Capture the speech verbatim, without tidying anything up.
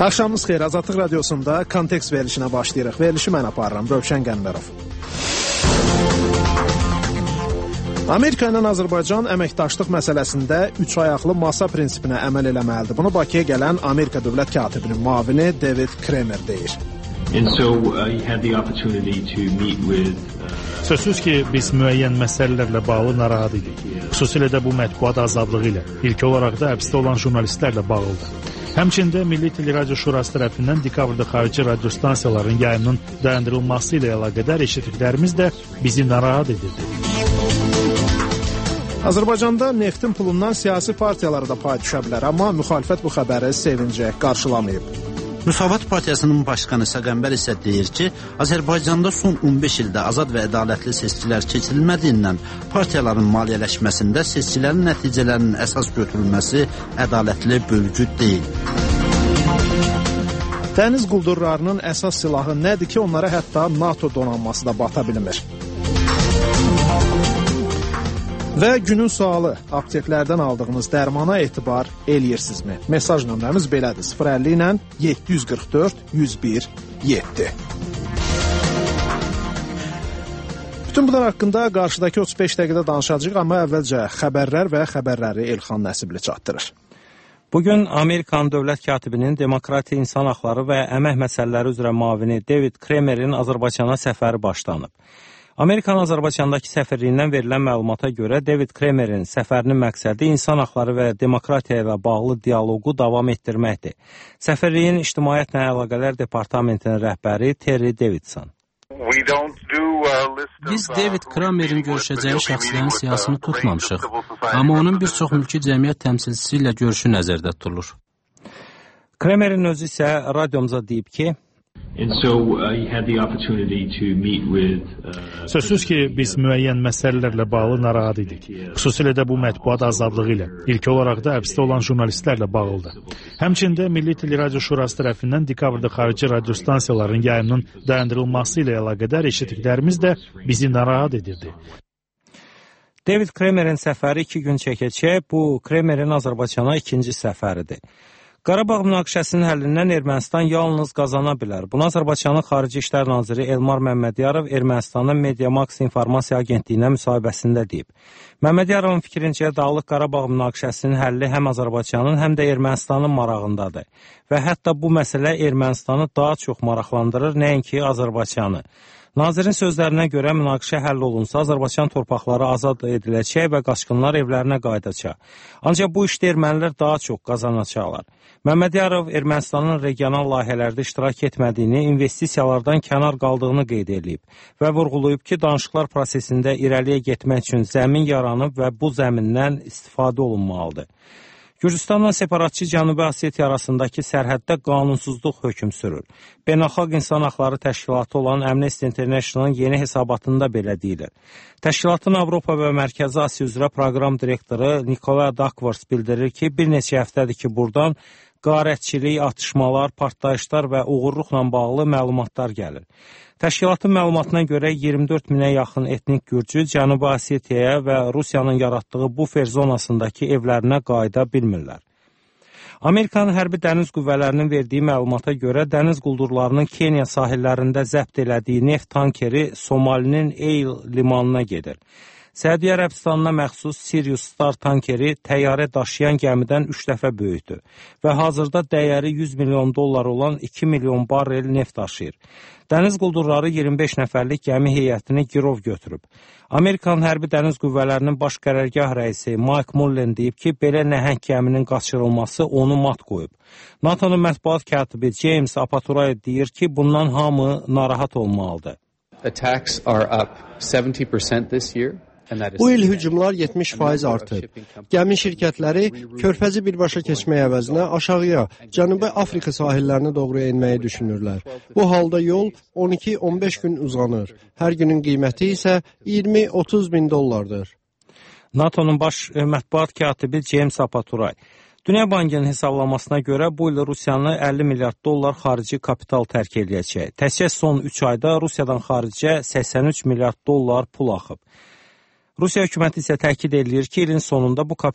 Axşamınız xeyir, Azadlıq Radiosunda kontekst verilişinə başlayırıq. Verilişi mən aparıram, Rövşən Qəmbərov. Amerika ilə Azərbaycan əməkdaşlıq məsələsində üç ayaqlı masa prinsipinə əməl eləməlidir. Bunu Bakıya gələn Amerika dövlət katibinin müavini David Kramer deyir. And so uh, he had the opportunity to meet with uh, Sözsüz ki, biz müəyyən məsələlərlə bağlı narahat idik. Xüsusilə də bu mətbuat azadlığı ilə, ilk olaraq da həbsdə olan jurnalistlərlə bağlıdır. Həmçində Milli Teleradio Şurası tərəfindən dekabrda xarici radio stansiyaların yayımının dayandırılması ilə əlaqədar eşitdiklərimiz də bizi narahat edirdi. Azərbaycanda neftin pulundan siyasi partiyalara da pay düşə bilər, amma müxalifət bu xəbəri sevincək qarşılamayıb. Müsavat Partiyasının başqanı Səqəmbər isə deyir ki, Azərbaycanda son on beş ildə azad və ədalətli seçkilər keçirilmədiyindən partiyaların maliyyələşməsində seçkilərin nəticələrinin əsas götürülməsi ədalətli bölgü deyil. Dəniz quldurlarının əsas silahı nədir ki, onlara hətta NATO donanması da bata bilmir? Və günün sualı, apteklərdən aldığınız dərmana etibar eləyirsinizmi? Mesaj nömrəmiz belədir, sıfır əlli ilə yeddi yüz qırx dörd yüz bir yeddi. Bütün bunlar haqqında qarşıdakı otuz beş dəqiqədə danışacağıq, amma əvvəlcə xəbərlər və xəbərləri Elxan Nəsibli çatdırır. Bugün Amerikan dövlət katibinin demokratiya, insan haqları və əmək məsələləri üzrə müavini David Kramerin Azərbaycana səfəri başlanıb. Amerikanın Azərbaycandakı səfirliyindən verilən məlumata görə David Kramerin səfərinin məqsədi insan haqları və demokratiya ilə bağlı dialoqu davam etdirməkdir. Səfirliyin İctimaiyyətlə Əlaqələr Departamentinin rəhbəri Terry Davidson. Biz David Kramerin görüşəcəyi şəxslərin siyasını tutmamışıq, amma onun bir çox mülki cəmiyyət təmsilçisi ilə görüşü nəzərdə tutulur. Kramerin özü isə radiomuza deyib ki, And so uh, he had the opportunity to meet with uh, Sözsüz ki, biz müəyyən məsələlərlə bağlı narahat idik. Xüsusilə də bu mətbuat azadlığı ilə, ilk olaraq da həbsdə olan jurnalistlərlə bağlıdır. Həmçində Milli Teleradio Şurası tərəfindən dekabrda xarici radio stansiyaların yayımının dayandırılması ilə əlaqədar eşitdiklərimiz də bizi narahat edirdi. David Kramerin səfəri iki gün çəkəcək, bu Kramerin Azərbaycana ikinci səfəridir. Qarabağ münaqişəsinin həllindən Ermənistan yalnız qazana bilər. Bunu Azərbaycanın Xarici İşlər Naziri Elmar Məmmədiyarov Ermənistanın Mediamax İnformasiya Agentliyinə müsahibəsində deyib. Məmmədyarovun fikrincə Dağlıq Qarabağ münaqişəsinin həlli həm Azərbaycanın, həm də Ermənistanın marağındadır. Və hətta bu məsələ Ermənistanı daha çox maraqlandırır, nəinki Azərbaycanı. Nazirin sözlərinə görə münaqişə həll olunsa, Azərbaycan torpaqları azad ediləcək və qaçqınlar evlərinə qayıdacaq. Ancaq bu işdə ermənilər daha çox qazanacaqlar. Məmmədiyarov Ermənistanın regional layihələrdə iştirak etmədiyini, investisiyalardan kənar qaldığını qeyd edib və vurğulayıb ki, danışıqlar prosesində irəliyə getmək üçün zəmin yaranıb və bu zəmindən istifadə olunmalıdır. Gürcüstanla separatçı Cənubi Osetiya arasındakı sərhəddə qanunsuzluq hökm sürür. Beynəlxalq İnsan Haqları Təşkilatı olan Amnesty International'ın yeni hesabatında belə deyilir. Təşkilatın Avropa və Mərkəzi Asiya üzrə proqram direktoru Nikolay Duckworth bildirir ki, bir neçə həftədir ki, buradan qarətçilik, atışmalar, partlayışlar və uğurluqla bağlı məlumatlar gəlir. Təşkilatın məlumatına görə iyirmi dörd minə yaxın etnik gürcü Cənubi Osetiyaya və Rusiyanın yaratdığı bufer zonasındakı evlərinə qayıda bilmirlər. Amerikanın hərbi dəniz qüvvələrinin verdiyi məlumata görə dəniz quldurlarının Kenya sahillərində zəbt elədiyi neft tankeri Somalinin Eyl limanına gedir. Səudiyyə Ərəbistanına məxsus Sirius Star tankeri təyyarə daşıyan gəmidən üç dəfə böyükdür və hazırda dəyəri yüz milyon dollar olan iki milyon barrel neft daşıyır. Dəniz quldurları iyirmi beş nəfərlik gəmi heyətini girov götürüb. Amerikan hərbi dəniz qüvvələrinin baş qərargah rəisi Mike Mullen deyib ki, belə nəhəng gəminin qaçırılması onu mat qoyub. NATO'nun mətbuat katibi James Apaturay deyir ki, bundan hamı narahat olmalıdır. Attacks are up seventy percent this year. Bu il hücumlar yetmiş faiz artıb. Gəmi şirkətləri körfəzi birbaşa keçmək əvəzinə aşağıya, Cənubi Afrika sahillərinə doğru enməyi düşünürlər. Bu halda yol on iki on beş gün uzanır. Hər günün qiyməti isə iyirmi otuz min dollardır. NATO'nun baş mətbuat katibi James Apaturay. Dünya Bankının hesablamasına görə bu il Rusiyanı əlli milyard dollar xarici kapital tərk edəcək. Təkcə son üç ayda Rusiyadan xaricə səksən üç milyard dollar pul axıb. Rusiya hökuməti isə təkid edir ki, ilin sonunda bu kapital